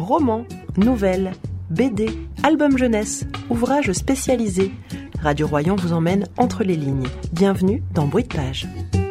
Romans, nouvelles, BD, albums jeunesse, ouvrages spécialisés. Radio Royan vous emmène entre les lignes. Bienvenue dans Bruit de Page.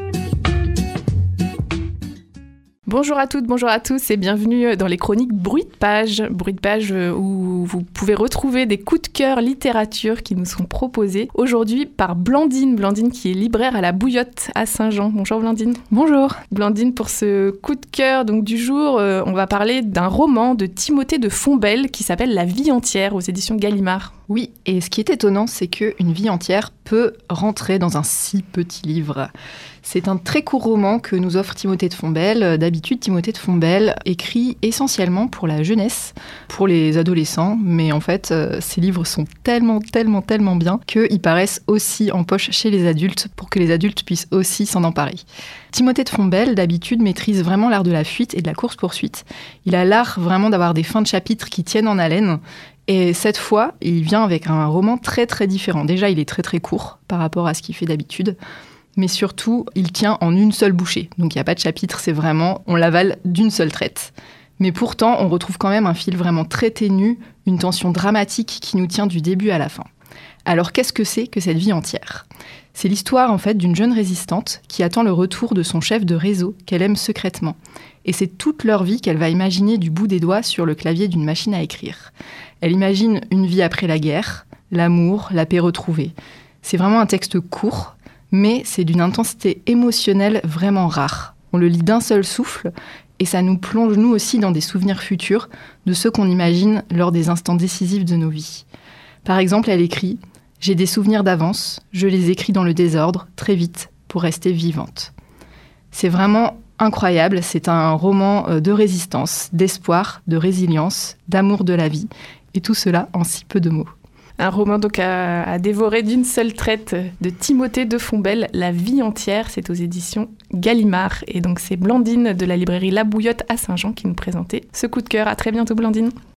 Bonjour à toutes, bonjour à tous et bienvenue dans les chroniques Bruit de Page. Bruit de Page où vous pouvez retrouver des coups de cœur littérature qui nous sont proposés aujourd'hui par Blandine. Blandine qui est libraire à la Bouillotte à Saint-Jean. Bonjour Blandine. Bonjour. Blandine, pour ce coup de cœur donc, du jour, on va parler d'un roman de Timothée de Fombelle qui s'appelle La vie entière aux éditions Gallimard. Oui, et ce qui est étonnant, c'est qu'une vie entière peut rentrer dans un si petit livre. C'est un très court roman que nous offre Timothée de Fombelle. D'habitude, Timothée de Fombelle écrit essentiellement pour la jeunesse, pour les adolescents, mais en fait, ces livres sont tellement bien qu'ils paraissent aussi en poche chez les adultes pour que les adultes puissent aussi s'en emparer. Timothée de Fombelle, d'habitude, maîtrise vraiment l'art de la fuite et de la course-poursuite. Il a l'art vraiment d'avoir des fins de chapitres qui tiennent en haleine. Et cette fois, il vient avec un roman très différent. Déjà, il est très court par rapport à ce qu'il fait d'habitude. Mais surtout, il tient en une seule bouchée. Donc il n'y a pas de chapitre, c'est vraiment, on l'avale d'une seule traite. Mais pourtant, on retrouve quand même un fil vraiment très ténu, une tension dramatique qui nous tient du début à la fin. Alors qu'est-ce que c'est que cette vie entière ? C'est l'histoire en fait d'une jeune résistante qui attend le retour de son chef de réseau qu'elle aime secrètement. Et c'est toute leur vie qu'elle va imaginer du bout des doigts sur le clavier d'une machine à écrire. Elle imagine une vie après la guerre, l'amour, la paix retrouvée. C'est vraiment un texte court, mais c'est d'une intensité émotionnelle vraiment rare. On le lit d'un seul souffle et ça nous plonge nous aussi dans des souvenirs futurs de ceux qu'on imagine lors des instants décisifs de nos vies. Par exemple, elle écrit « J'ai des souvenirs d'avance, je les écris dans le désordre, très vite, pour rester vivante ». C'est vraiment incroyable, c'est un roman de résistance, d'espoir, de résilience, d'amour de la vie, et tout cela en si peu de mots. Un roman donc à dévorer d'une seule traite de Timothée de Fombelle, La vie entière, c'est aux éditions Gallimard. Et donc c'est Blandine de la librairie La Bouillotte à Saint-Jean qui nous présentait ce coup de cœur. À très bientôt Blandine.